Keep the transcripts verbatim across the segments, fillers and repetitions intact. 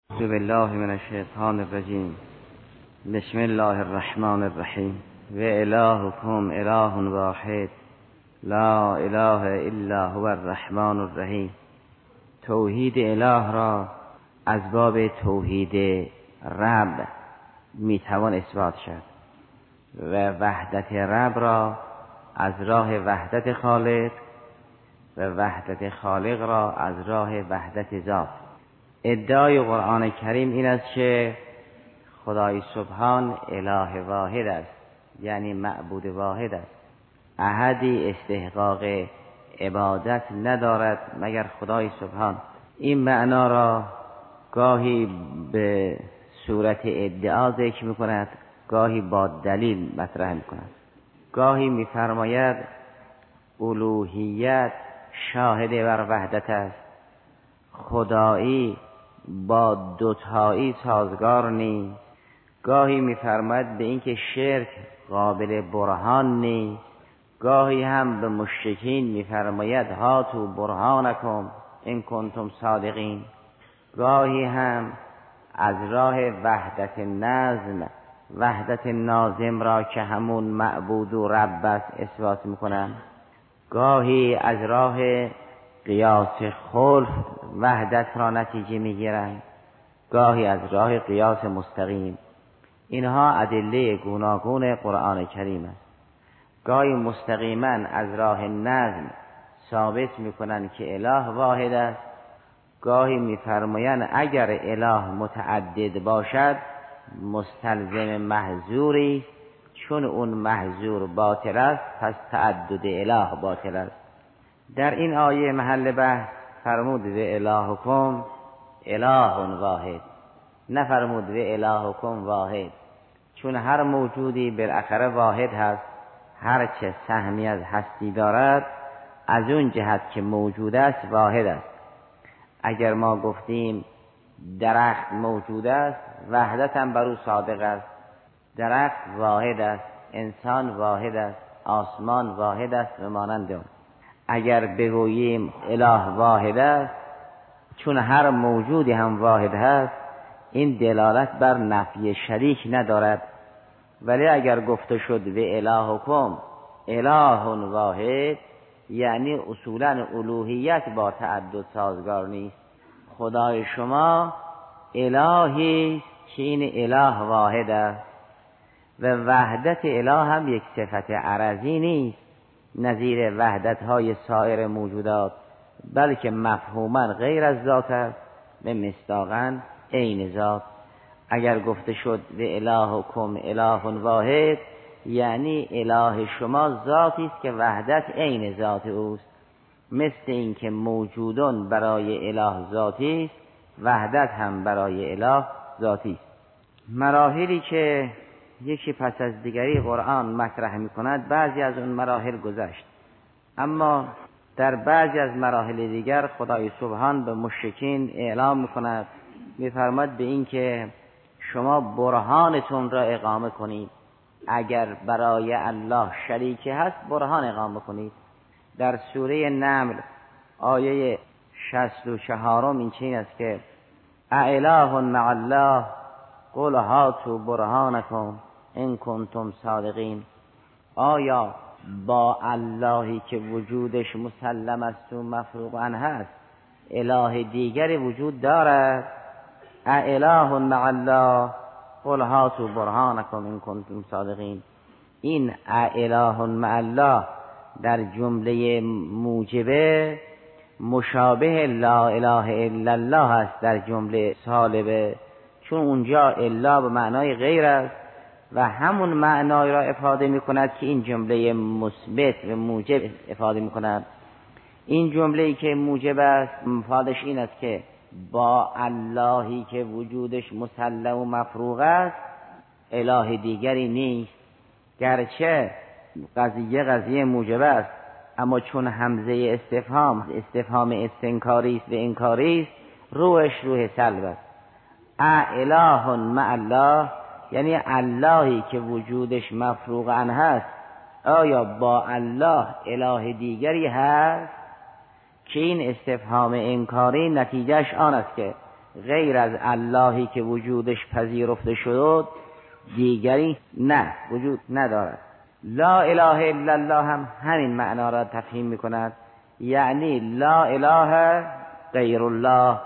اعوذ بالله من الشیطان الرجیم. بسم الله الرحمن الرحیم. و الهکم اله واحد لا اله الا هو الرحمن الرحیم. توحید اله را از باب توحید رب میتوان اثبات شد و وحدت رب را از راه وحدت خالق و وحدت خالق را از راه وحدت ذات. ادعای قرآن کریم این است که خدای سبحان اله واحد است، یعنی معبود واحد است، احدی استحقاق عبادت ندارد مگر خدای سبحان. این معنا را گاهی به صورت ادعا ذکر می‌کند، گاهی با دلیل مطرح می‌کند. گاهی می‌فرماید الوهیت شاهد بر وحدت است، خدایی با دوتایی سازگار نیست. گاهی می‌فرماید به اینکه شرک قابل برهان نیست. گاهی هم به مشرکین می‌فرماید هاتوا برهانکم ان کنتم صادقین. گاهی هم از راه وحدت نظم، وحدت ناظم را که همون معبود و رب است اثبات می‌کنند. گاهی از راه قیاس خلف وحدت را نتیجه میگیرند، گاهی از راه قیاس مستقیم. اینها ادله گوناگون قرآن کریم است. گاهی مستقیما از راه نظم ثابت میکنند که اله واحد است، گاهی میفرمایند اگر اله متعدد باشد مستلزم محظوری، چون اون محظور باطل است پس تعدد اله باطل است. در این آیه محل بحث فرمود و الهکم اله واحد، نفرمود و الهکم واحد، چون هر موجودی بالاخره واحد هست. هر چه سهمی از هستی دارد از اون جهت که موجود است واحد است. اگر ما گفتیم درخت موجود است وحدت هم بر او صادق است، درخت واحد است، انسان واحد است، آسمان واحد است و مانند آن. اگر بگوییم اله واحد است چون هر موجودی هم واحد هست، این دلالت بر نفی شریک ندارد. ولی اگر گفته شد و الهکم اله واحد، یعنی اصولا الوهیت با تعدد سازگار نیست. خدای شما الهی که این اله واحد است و وحدت اله هم یک صفت عرضی نیست نظیر وحدت های سایر موجودات، بلکه مفهوما غیر از ذات است و مصداقا عین ذات. اگر گفته شد و الهکم اله واحد، یعنی اله شما ذاتی است که وحدت عین ذات اوست، مثل این که موجودون برای اله ذاتی است وحدت هم برای اله ذاتی است. مراحلی که یکی پس از دیگری قرآن مطرح می کند، بعضی از اون مراحل گذشت، اما در بعضی از مراحل دیگر خدای سبحان به مشرکین اعلام می کند، می فرماید به این که شما برهانتون را اقامه کنید. اگر برای الله شریکی هست برهان اقامه کنید. در سوره نمل آیه شصت و چهار این چین است که اله مع الله قل هاتوا برهانکم ان کنتم صادقین. آیا با اللهی که وجودش مسلم است و مفروغ عنه هست اله دیگری وجود دارد؟ اله مع الله قل هاتوا برهانکم ان کنتم صادقین. این اله مع الله در جمله موجبه مشابه لا اله الا الله است در جمله سالبه، چون اونجا الا به معنای غیر است و همون معنای را افاده می کند که این جمله مثبت و موجب افاده می کند. این جمله‌ای که موجب است مفادش این است که با اللهی که وجودش مسلم و مفروغ است اله دیگری نیست. گرچه قضیه قضیه موجب است، اما چون همزه استفهام استفهام استنکاری است و انکاری است، روحش روح سلب است. اله مع الله یعنی اللهی که وجودش مفروغ عنه هست، آیا با الله اله دیگری هست؟ که این استفهام انکاری نتیجهش آن است که غیر از اللهی که وجودش پذیرفته شد دیگری نه وجود ندارد. لا اله الا الله هم همین معنا را تفهیم میکند، یعنی لا اله غیر الله،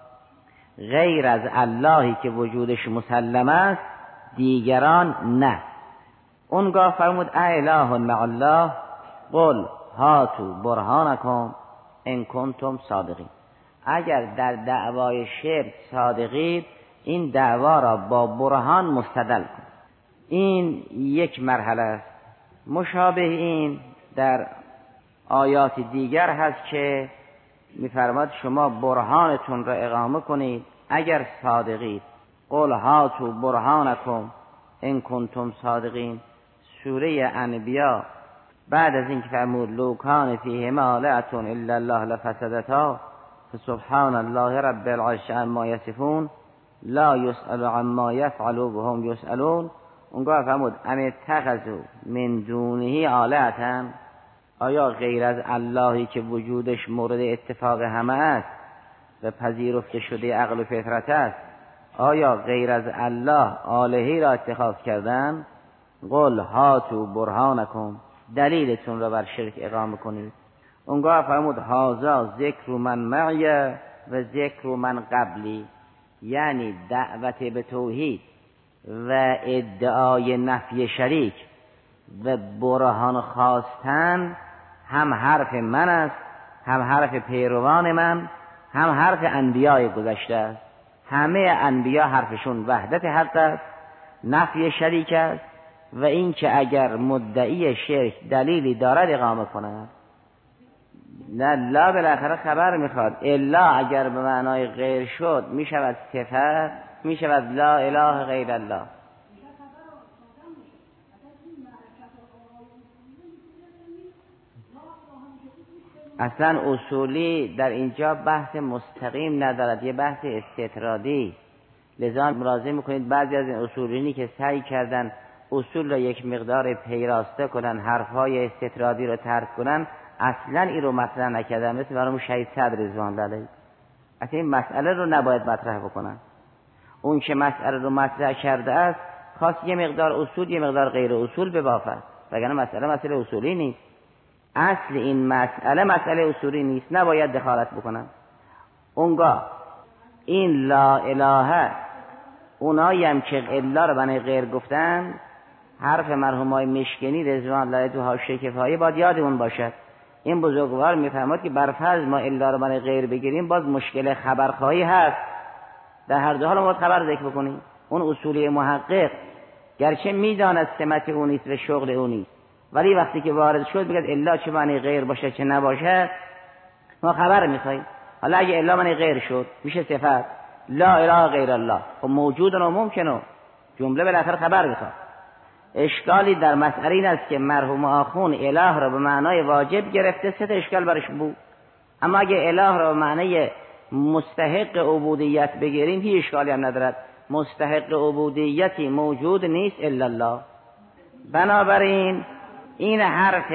غیر از اللهی که وجودش مسلم است دیگران نه. اونگاه فرمود اله مع الله قل هاتوا برهانکم ان کنتم صادقین. اگر در دعوای شرک صادقید این دعوا را با برهان مستدل کن. این یک مرحله است. مشابه این در آیات دیگر هست که می‌فرماد شما برهانتون را اقامه کنید اگر صادقید. قل هاتوا برهانکم ان کنتم صادقین. سوره انبیاء بعد از اینکه فرمود لو کان فیهما آلهة الا الله لفسدتا فسبحان الله رب العرش عما یصفون لا یسأل عما یفعل وهم یسألون، اونگاه فرمود ام اتخذوا من دونه آلهة، آیا غیر از اللهی که وجودش مورد اتفاق همه است و پذیرفته شده عقل و فطرت است، آیا غیر از الله آلهی را اتخاذ کردن؟ قل هاتوا برهانکم، دلیلتون را بر شرک اقامه کنید. اونگاه فرمود هذا ذکر من معی و ذکر من قبلی، یعنی دعوت به توحید و ادعای نفی شریک و برهان خواستن هم حرف من است، هم حرف پیروان من، هم حرف انبیاء گذشته است. همه انبیا حرفشون وحدت حق است، نفی شریک است و این که اگر مدعی شرک دلیلی دارد اقامه کند. نه لا بالاخره خبر میخواد، الا اگر به معنای غیر شد میشود صفت، میشود لا اله غیر الله. اصلا اصولی در اینجا بحث مستقیم ندارد، یه بحث استطرادی. لذا مراجعه میکنید بعضی از این اصولینی که سعی کردن اصول را یک مقدار پیراسته کنن، حرفهای استطرادی را ترک کنن، اصلا این رو مطرح نکردن. مثل برامون شهید صدر رضوان الله علیه، اصلا این مسئله رو نباید مطرح بکنن. اون که مسئله رو مطرح کرده است خواست یه مقدار اصول یه مقدار غیر اصول ببافد، وگرنه مسئله مسئله اصولی نیست. اصل این مسئله مسئله اصولی نیست، نباید دخالت بکنن. اونگاه این لا اله، اونایی هم که الا رو بنای غیر گفتن، حرف مرحومای مشکنی رضوان الله تو حاشیه کفایه باید یادمون باشد. این بزرگوار میفرماد که بر فرض ما الا رو بنای غیر بگیریم باز مشکل خبرخواهی هست، در هر دو حال ما باید خبر ذکر بکنیم. اون اصولی محقق گرچه میداند سمت اون نیست و شغل اون نیست، ولی وقتی که وارد شد بگید الا چه معنی غیر باشه چه نباشه ما خبر میخوایم. حالا اگه الا معنی غیر شد میشه صفت لا اله غیر الله، خب موجود و ممکنه جمله بالاخره خبر میخواد. اشکالی در مسئله این است که مرحوم آخون اله را به معنای واجب گرفته، سه تا اشکال برش بود. اما اگه اله را به معنای مستحق عبودیت بگیریم هیچ اشکالی هم ندارد. مستحق عبودیتی موجود نیست الا الله. بنابراین این حرف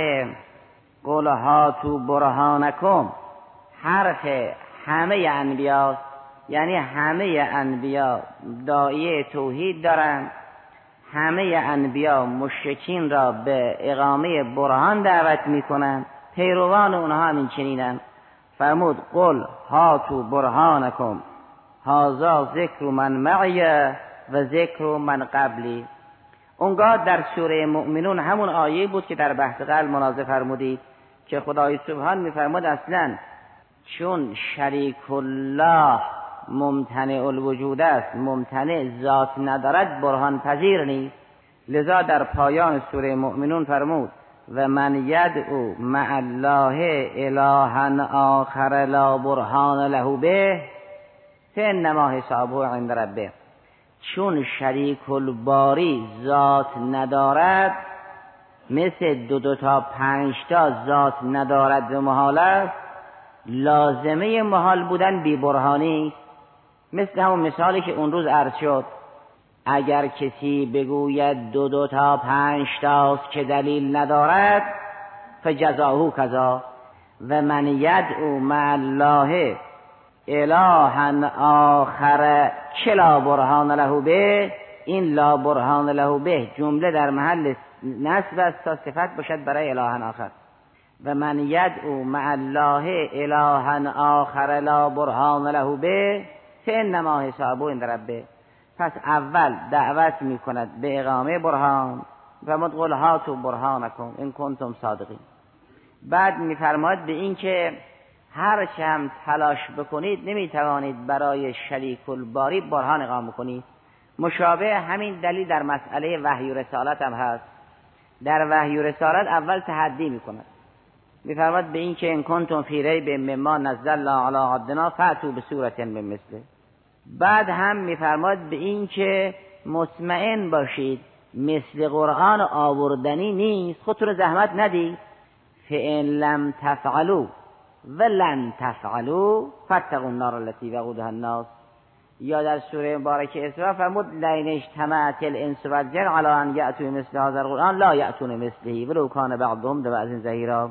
قل هاتوا برهانکم حرف همه انبیا، یعنی همه انبیا داعیه توحید دارند، همه انبیا مشرکین را به اقامه برهان دعوت میکنند، پیروان اونها همین چنینند. فرمود قل هاتوا برهانکم هذا ذکر من معی و ذکر من قبلی. اونگاه در سوره مؤمنون همون آیه بود که در بحث قبل مناظره فرمودید که خدای سبحان میفرمود اصلا چون شریک الله ممتنع الوجود است، ممتنع ذات ندارد، برهان پذیر نیست. لذا در پایان سوره مؤمنون فرمود و من یدعو مع الله الها آخر لا برهان له به فانما حسابه عند ربه. چون شریک الباری ذات ندارد، مثل دو دو تا پنج تا ذات ندارد و محال است، لازمه محال بودن بی برهانی. مثل همون مثالی که اون روز عرض شد، اگر کسی بگوید دو دو تا پنج تاست که دلیل ندارد فجزاهو کذا و من یدعو مع الله الها آخر که لا برهان له به، این لا برهان له به جمله در محل نصب است تا صفت باشد برای الها آخر. و من یدعو مع الله الها آخر لا برهان له به فانما حسابه عند ربه. پس اول دعوت می کند به اقامه برهان و مدقل هاتوا برهانکم ان کنتم صادقین. بعد می فرماید به این که هر چه هم تلاش بکنید نمی توانید برای شریک الباری برهان اقامه کنید. مشابه همین دلیل در مسئله وحی و رسالت هم هست. در وحی و رسالت اول تحدی می کند، می فرماید به این که ان کنتم فی ریب مما نزلنا علی عبدنا فأتوا بسورة من مثله. بعد هم می فرماید به این که مطمئن باشید مثل قرآن آوردنی نیست، خودتون رو زحمت ندید. فإن لم تفعلوا ولن تفعلوا فاتقوا النار التي وقودها الناس. یا در سوره مبارکه اسراء فرمود لئن اجتمعت الانس والجن علی ان یأتوا مثل هذا القرآن لا یأتون مثله ولو کان بعضهم لبعض ظهیرا.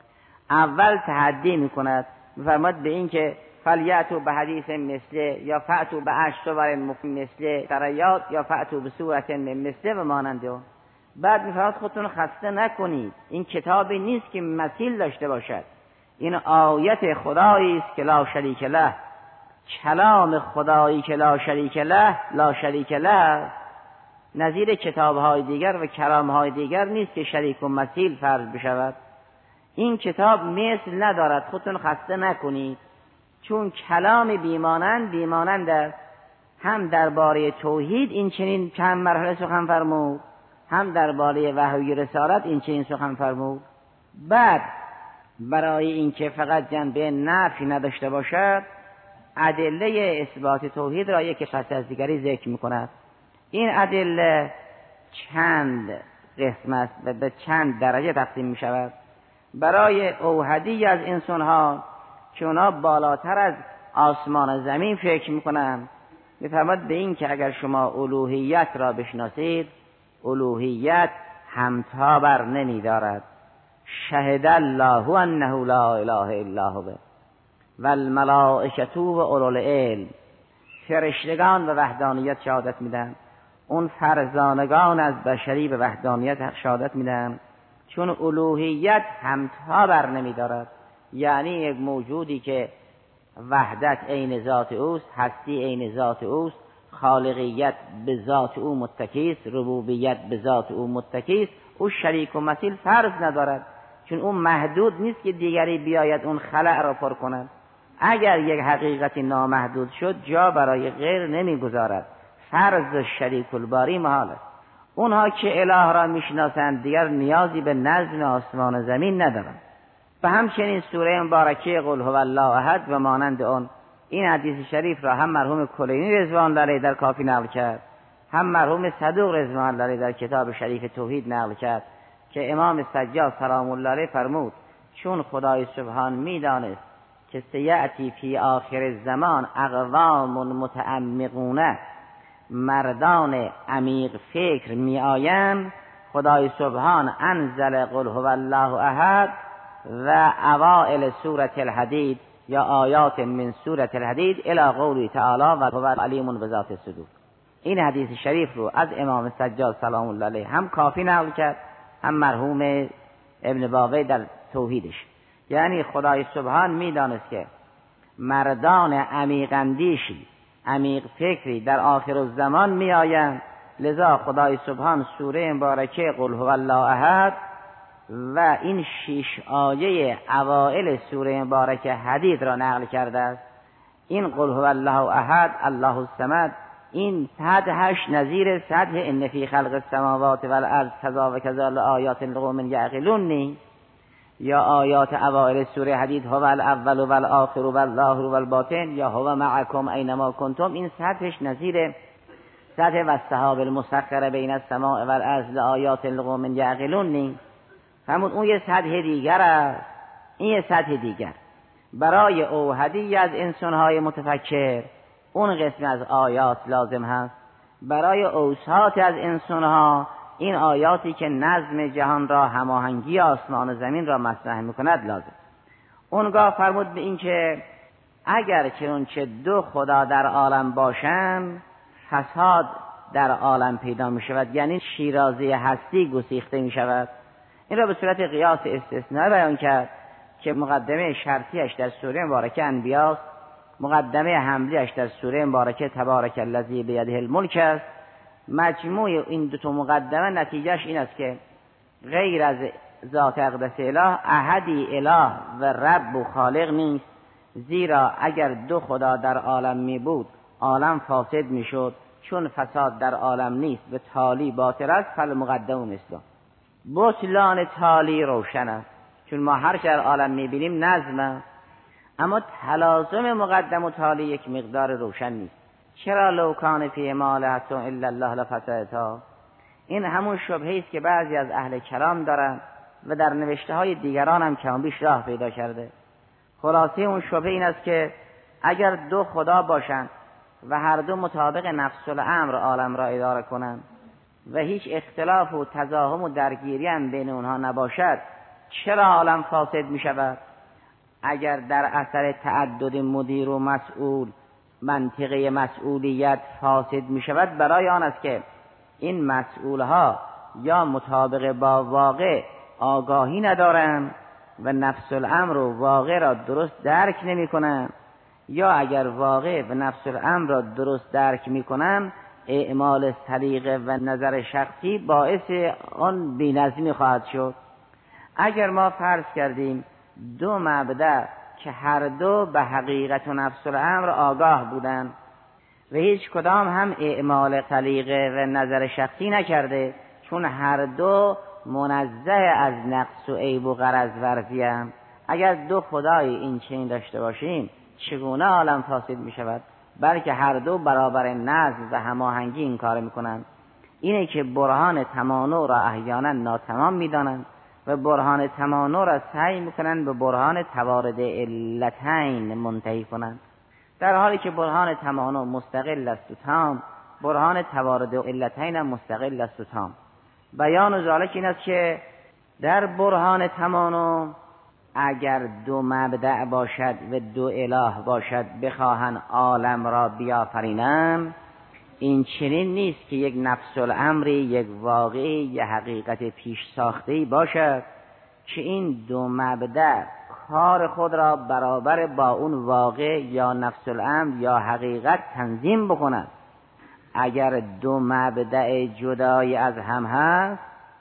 اول تحدی میکند، میفرماد به این که فلیأتوا بحدیث مثله یا فأتوا بعشر سور مثله تریات یا فأتوا بسورة من مثله و مانند اون. بعد میفرماد خودتون خسته نکنید، این کتابی نیست که مثیل داشته باشد، این آیت خدایی است که لا شریک له، کلام خدایی که لا شریک له لا شریک له، نظیر کتاب‌های دیگر و کلام‌های دیگر نیست که شریک و مثیل فرض بشود. این کتاب مثل ندارد، خودتون خسته نکنید، چون کلام بیمانند بیمانند است. هم درباره توحید این چنین چند مرحله سخن فرمود، هم درباره وحی و رسالت این چنین سخن فرمود. بعد برای اینکه فقط جنبه نفی نداشته باشد، ادله اثبات توحید را یک پس از دیگری ذکر می‌کند. این ادله چند قسم است و به چند درجه تقسیم می‌شود. برای اوحدی از انسان‌ها که اونا بالاتر از آسمان و زمین فکر می‌کنند، می‌فرماد به این که اگر شما الوهیت را بشناسید، الوهیت همتا بر نمی‌دارد. شهد الله انه لا اله الا هو و الملائکه و اولو العلم. فرشتگان به وحدانیت شهادت میدن، اون فرزانگان از بشری به وحدانیت شهادت میدن، چون الوهیت همتا بر نمیدارد. یعنی یک موجودی که وحدت عین ذات اوست، هستی عین ذات اوست، خالقیت به ذات او متکی است، ربوبیت به ذات او متکی است، او شریک و مثیل فرض ندارد، چون اون محدود نیست که دیگری بیاید اون خلأ را پر کند. اگر یک حقیقتی نامحدود شد جا برای غیر نمیگذارد، فرض شریک الباری محال است. اونها که اله را میشناسند دیگر نیازی به نظم آسمان و زمین ندارند. و همچنین سوره مبارکه قل هو الله احد و مانند اون. این حدیث شریف را هم مرحوم کلینی رضوان الله علیه در کافی نقل کرد، هم مرحوم صدوق رضوان الله علیه در کتاب شریف توحید نقل کرد که امام سجاد سلام الله علیه فرمود چون خدای سبحان میدانست که سیأتی فی آخر الزمان اقوام متعمقون، مردان عمیق فکر می آیند، خدای سبحان انزل قل هو الله احد و اوائل سوره الحدید یا آیات من سوره الحدید الی قوله تعالی و هو علیم بذات الصدور. این حدیث شریف رو از امام سجاد سلام الله علیه هم کافی نقل کرد، هم مرحوم ابن باقی در توحیدش. یعنی خدای سبحان میدانست که مردان عمیق اندیشی، عمیق فکری در آخر الزمان می آیند، لذا خدای سبحان سوره مبارکه قل هو الله احد و این شش آیه اوائل سوره مبارکه حدید را نقل کرده است. این قل هو الله احد الله الصمد این سطحش نظیر سطح ان فی خلق السماوات والارض کذا و کذا لآیات لقوم یعقلون نی، یا آیات اوائل سوره حدید هو الاول و الاخر و الظاهر و الباطن یا هو معکم اینما کنتم، این سطحش نظیر سطح و السحاب المسخر بین السماء والارض لآیات لقوم یعقلون نی. همون اون یه سطح دیگر است، این یه سطح دیگر. برای اوحدی از انسانهای متفکر اون قسم از آیات لازم هست. برای اوساط از انسانها این آیاتی که نظم جهان را، هماهنگی آسمان و زمین را مطرح میکند لازم. اونگاه فرمود به این که اگر که اونچه دو خدا در عالم باشند فساد در عالم پیدا می شود، یعنی شیرازه هستی گسیخته می شود. این را به صورت قیاس استثنایی بیان کرد که مقدمه شرطیش در سوره مبارکه انبیاست، مقدمه حملیش در سوره مبارکه تبارک الذی بیده الملک است. مجموع این دو تا مقدمه نتیجهش این است که غیر از ذات اقدس اله احدی اله و رب و خالق نیست، زیرا اگر دو خدا در عالم می بود عالم فاسد می شد، چون فساد در عالم نیست و تالی باطل است فالمقدم مثله. بطلان تالی روشن است، چون ما هر چه در عالم می بینیم نظم است، اما تلازم مقدم و تالی یک مقدار روشن نیست. چرا لو کان فی ما آلهة الا الله لفسدتا؟ این همون شبهه است که بعضی از اهل کلام دارن و در نوشته های دیگران هم کم بیش راه پیدا کرده. خلاصه اون شبهه این است که اگر دو خدا باشند و هر دو مطابق نفس الامر عالم را اداره کنند و هیچ اختلاف و تزاحم و درگیری هم بین اونها نباشد، چرا عالم فاسد می شود؟ اگر در اثر تعدد مدیر و مسئول منطقه مسئولیت فاسد می شود، برای آن است که این مسئولها یا مطابق با واقع آگاهی ندارند و نفس الامر و واقع را درست درک نمی کنند، یا اگر واقع و نفس الامر را درست درک می کنند اعمال سلیقه و نظر شخصی باعث آن بی‌نظمی خواهد شد. اگر ما فرض کردیم دو مبدأ که هر دو به حقیقت و نفس الامر آگاه بودند و هیچ کدام هم اعمال سلیقه و نظر شخصی نکرده، چون هر دو منزه از نقص و عیب و غرض ورزی‌اند، اگر دو خدای این چنین داشته باشیم چگونه عالم فاسد می شود؟ بلکه هر دو برابر نظم و هماهنگی این کار می کنند. اینه که برهان تمانع را احیانا ناتمام می دانند و برهان تمانع را سعی می کنند به برهان توارد علتین منتهی کنند، در حالی که برهان تمانع مستقل است و تام، برهان توارد علتین هم مستقل است و تام. بیان و ذالک این است که در برهان تمانع اگر دو مبدأ باشد و دو اله باشد بخواهند عالم را بیافرینند، این چنین نیست که یک نفس الامری، یک واقعی، یک حقیقت پیش ساخته‌ای باشد که این دو مبدأ کار خود را برابر با اون واقع یا نفس الامر یا حقیقت تنظیم بکند. اگر دو مبدأ جدای از هم هست،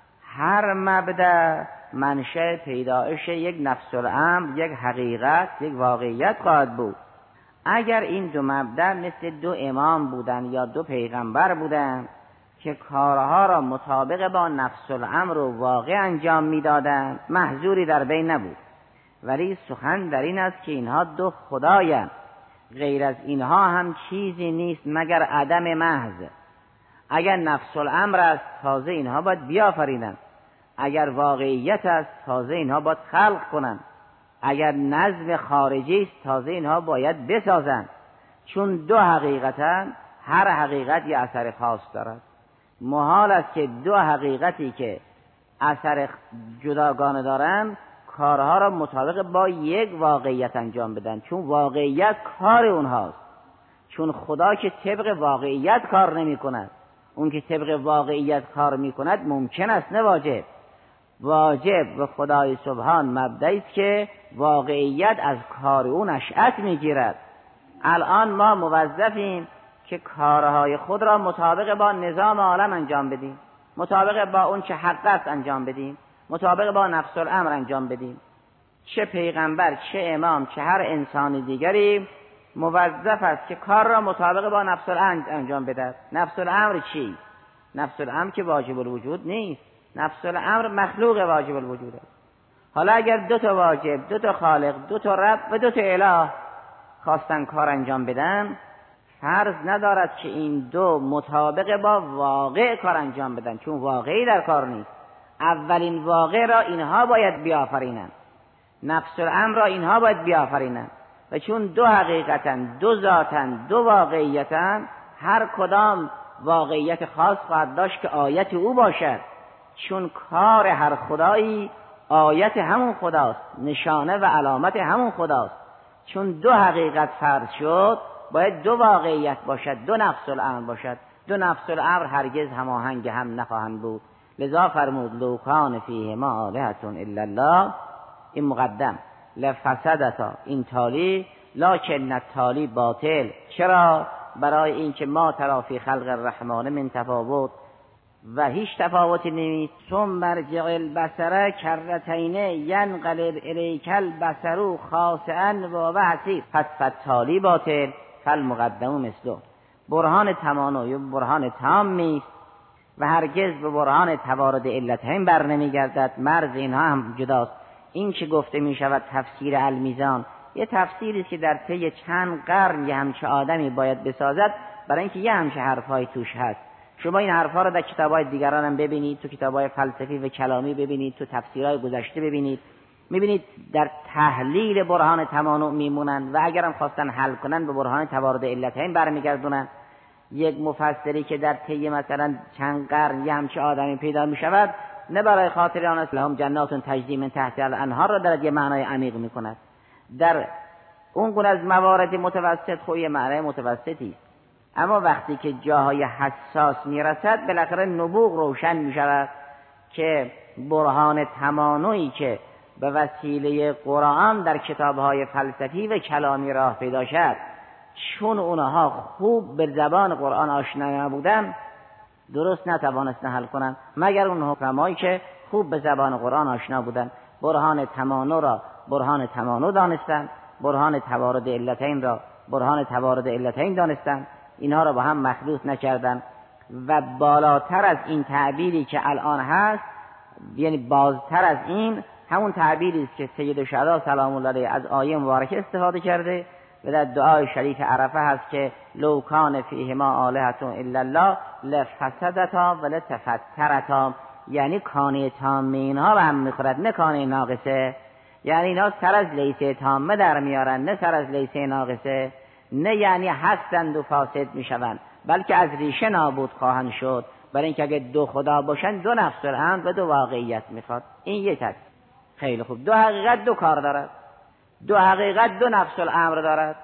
هر مبدأ منشأ پیدایش یک نفس الامر، یک حقیقت، یک واقعیت خواهد بود. اگر این دو مبدأ مثل دو امام بودن یا دو پیغمبر بودن که کارها را مطابق با نفس الامر و واقع انجام میدادند، محذوری در بین نبود. ولی سخن در این است که اینها دو خدایند، غیر از اینها هم چیزی نیست مگر عدم محض. اگر نفس الامر است تازه اینها باید بیافرینند، اگر واقعیت است تازه اینها باید خلق کنند، اگر نظم خارجی است تازه اینها باید بسازند، چون دو حقیقتن، هر حقیقت یه اثر خاص دارد. محال است که دو حقیقتی که اثر جداگانه دارند کارها را مطابق با یک واقعیت انجام بدن، چون واقعیت کار اونهاست. چون خدا که طبق واقعیت کار نمی کند، اون که طبق واقعیت کار می کند ممکن است نه واجب. واجب و خدای سبحان مبدأی است که واقعیت از کار اون نشأت می گیرد. الان ما موظفیم که کارهای خود را مطابق با نظام عالم انجام بدیم، مطابق با اون چه حق است انجام بدیم، مطابق با نفس الامر انجام بدیم. چه پیغمبر، چه امام، چه هر انسان دیگری موظف است که کار را مطابق با نفس الامر انجام بده. نفس الامر چی؟ نفس الامر که واجب الوجود نیست، نفس الامر مخلوق واجب الوجود است. حالا اگر دو تا واجب، دو تا خالق، دو تا رب و دو تا اله خواستن کار انجام بدن، فرض ندارد که این دو مطابق با واقع کار انجام بدن، چون واقعی در کار نیست. اولین واقع را اینها باید بیافرینند، نفس الامر را اینها باید بیافرینند، و چون دو حقیقتن، دو ذاتن، دو واقعیتن، هر کدام واقعیت خاص خواهد داشت که آیت او باشد، چون کار هر خدایی آیت همون خداست، نشانه و علامت همون خداست. چون دو حقیقت فرض شد باید دو واقعیت باشد، دو نفس الامر باشد. دو نفس الامر هرگز هماهنگ هم نخواهند بود. لذا فرمود لو کان فیهما آلهة الا الله، این مقدم، لفسدتا، این تالی، لکن التالی باطل. چرا؟ برای اینکه ما ترا فی خلق الرحمن من تفاوت، و هیچ تفاوتی نیست. ثم مرجع البصر کرتین ینقلب الیک البصر خاسئا و حسیر، پس فتالی باطل فالمقدم مثله. برهان تمانع برهان تامی و هرگز به برهان توارد علتین بر نمیگردد. مرز اینها هم جداست. این که گفته می شود تفسیر المیزان، یه تفسیری است که در طی چند قرن یه همچه آدمی باید بسازد، برای اینکه یه همچه حرفای توش هست. شما این حرفا رو در کتابای دیگران هم ببینید، تو کتابای فلسفی و کلامی ببینید، تو تفسیرهای گذشته ببینید، میبینید در تحلیل برهان تمانع میمونند و اگرم خواستن حل کنن به برهان توارد علتین برمیگردونن. یک مفسری که در طی مثلا چند قرن یه همچه آدمی پیدا میشود، نه برای خاطر آن است لهم جنات تجری من تحتها الانهار را دارد یه معنای عمیق میکند. در اون گونه از موارد متوسط خو یه معنای متوسطی، اما وقتی که جاهای حساس میرسد بالاخره نبوغ روشن میشود که برهان تمانعی که به وسیله قرآن در کتابهای فلسفی و کلامی راه پیدا شد، چون اونها خوب به زبان قرآن آشنا نبودن، درست نتوانستن حل کنن، مگر اون حکمایی که خوب به زبان قرآن آشنا بودن. برهان تمانع را برهان تمانع دانستن، برهان توارد علتین را برهان توارد علتین دانستن، اینها را با هم مخلوط نکردن. و بالاتر از این تعبیری که الان هست، یعنی بازتر از این، همون تعبیری است که سید شهدا سلام الله علیه از آیه مبارکه استفاده کرده و در دعای شریف عرفه هست که لو کان فیهما آلهة الا الله لفسدتا ولتفترتا، یعنی کانه تامه اینها به هم میخورد، نه کانه ناقصه. یعنی اینا سر از لیسه تامه در میارن، نه سر از لیسه ناقصه. نه یعنی هستند و فاسد میشوند، بلکه از ریشه نابود خواهند شد. برای اینکه اگه دو خدا باشن دو نفس الامر و دو واقعیت میخواد. این یک است. خیلی خوب. دو حقیقت دو کار دارد، دو حقیقت دو نفس الامر دارد.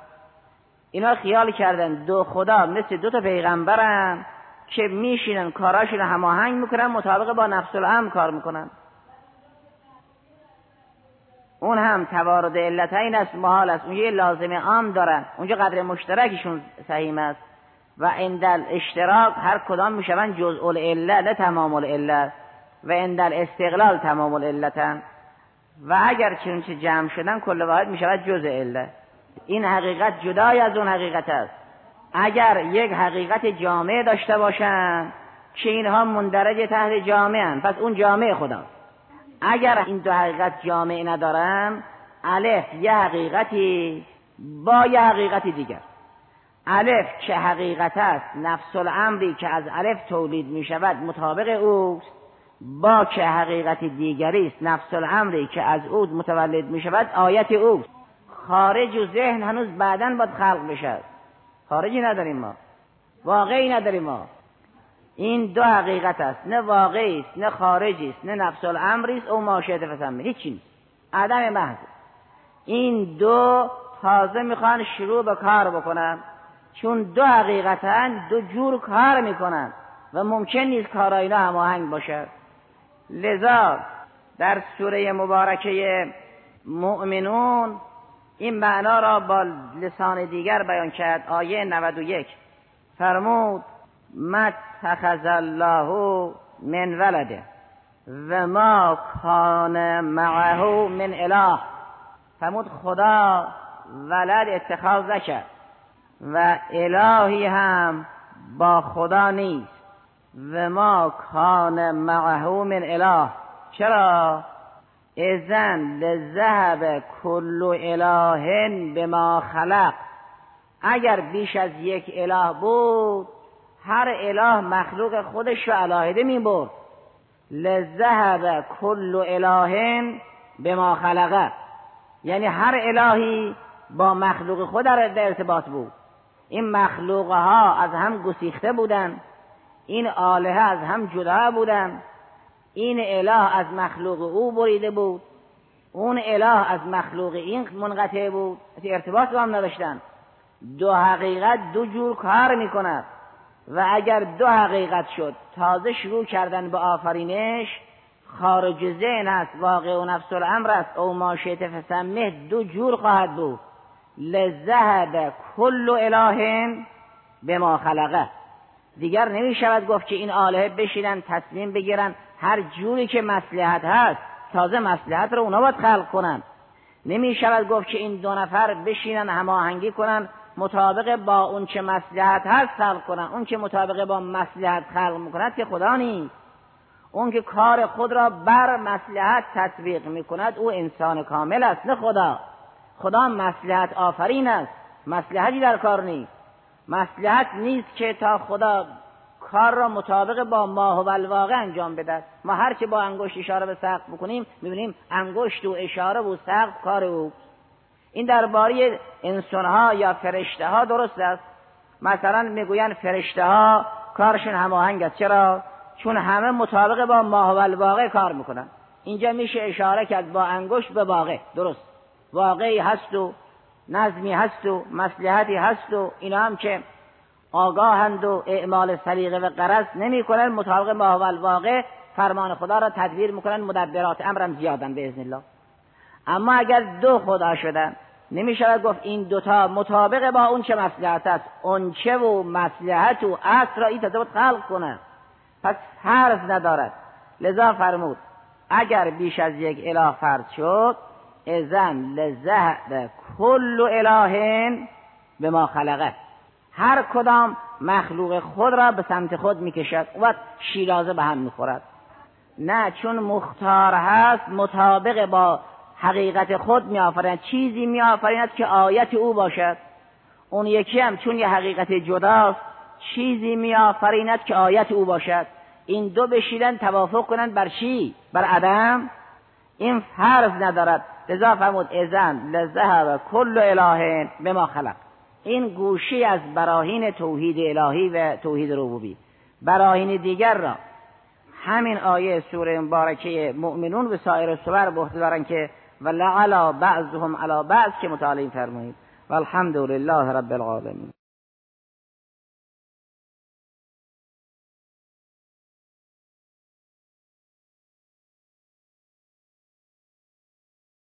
اینا خیال کردن دو خدا مثل دو تا پیغمبرن که میشینن کاراشون هماهنگ میکنن، مطابق با نفس الامر کار میکنن. اون هم توارد علتین است، محال است. اون یه لازم عام دارن، اونجا قدر مشترکشون سهیم است. و عند اشتراک هر کدام میشون جزء العله نه تمام العله، و عند استقلال تمام العلتن. و اگر چنانچه جمع شدن کل واحد میشود جزء عله. این حقیقت جدای از اون حقیقت است. اگر یک حقیقت جامع داشته باشن که اینها مندرج تحت جامعن، پس اون جامع خدا. اگر این دو حقیقت جامع ندارن، الف یه حقیقتی با یه حقیقتی دیگر. الف که حقیقت است، نفس الامری که از الف تولید می شود مطابق اوست، با که حقیقت دیگری است، نفس الامری که از او متولد می شود آیت اوست. خارج و ذهن هنوز بعداً باید خلق بشد. خارجی نداریم ما، واقعی نداریم ما. این دو حقیقت است، نه واقعی است، نه خارجی است، نه نفس الامری است او ماشیت فسمه، هیچی نیست، عدم محض. این دو تازه میخوان شروع به کار بکنن، چون دو حقیقتن دو جور کار میکنن و ممکن نیست کارای اینا هماهنگ باشه. لذا در سوره مبارکه مؤمنون این معنا را با لسان دیگر بیان کرد. آیه نود و یک فرمود ما اتخذ الله من ولده و ما کان معه من اله. فرمود خدا ولد اتخاذ نکرد و الهی هم با خدا نیست. و ما کان معه من اله. چرا؟ اذن لذهب کل اله بما خلق. اگر بیش از یک اله بود، هر اله مخلوق خودش رو علاهده می برد. لذهب کل اله بما خلقه، یعنی هر الهی با مخلوق خود در ارتباط بود. این مخلوق ها از هم گسیخته بودن، این آلهه از هم جدا بودن. این اله از مخلوق او بریده بود، اون اله از مخلوق این منقطع بود، ارتباط با هم نداشتن. دو حقیقت دو جور کار میکند و اگر دو حقیقت شد تازه شروع کردن به آفرینش، خارج ذهن است، واقع و نفس الامر است، او ما شئت فسمه، دو جور خواهد بود. لذهب کل اله بما خلقه، دیگر نمی شود گفت که این آلهه بشینن تصمیم بگیرن هر جوری که مصلحت هست، تازه مصلحت رو اونا باید خلق کنن. نمی شود گفت که این دو نفر بشینن هماهنگی کنن مطابق با اون چه مصلحت هست خلق کنن. اون که مطابق با مصلحت خلق میکند که خدا نیست. اون که کار خود را بر مصلحت تطبیق میکند او انسان کامل است، نه خدا. خدا مصلحت آفرین است، مصلحتی در کار نیست. مصلحت نیست که تا خدا کار را مطابق با ما و الواقع انجام بده. ما هر که با انگشت اشاره به سقف بکنیم میبینیم انگشت و اشاره و سقف کار او. این درباره انسان ها یا فرشته ها درست است. مثلا میگوین فرشته ها کارشون هماهنگ است. چرا؟ چون همه مطابق با ما و الواقع کار میکنن. اینجا میشه اشاره کرد با انگشت به واقع، درست. واقعی هست و نظمی هست و مصلحتی هست و اینا هم که آگاهند و اعمال سلیقه و غرض نمی کنن، مطابق ما و الواقع فرمان خدا را تدبیر میکنن، مدبرات امرم زیادن به اذن الله. اما اگر دو خدا شدن نمی شود گفت این دوتا مطابق با اون چه مصلحت است، اون چه و مصلحت و اصل را این تضاد خلق کنه، پس حرف ندارد. لذا فرمود اگر بیش از یک اله فرض شد اذن لذهب کل اله بما خلقه، هر کدام مخلوق خود را به سمت خود میکشد و شیرازه به هم میخورد. نه، چون مختار هست مطابق با حقیقت خود میآفریند، چیزی میآفریند که آیت او باشد. اون یکی هم چون یه حقیقت جداست چیزی میآفریند که آیت او باشد. این دو بشیدن توافق کنند بر چی؟ بر عدم. این فرض ندارد. لذا فرمود اذن لذهب کل اله بما خلق. این گوشی از براهین توحید الهی و توحید ربوبی. براهین دیگر را همین آیه سوره مبارکه مؤمنون و سایر سور به عهده دارن که ولعلی بعضهم علی بعض که مطالعه فرمایید. والحمد لله رب العالمین.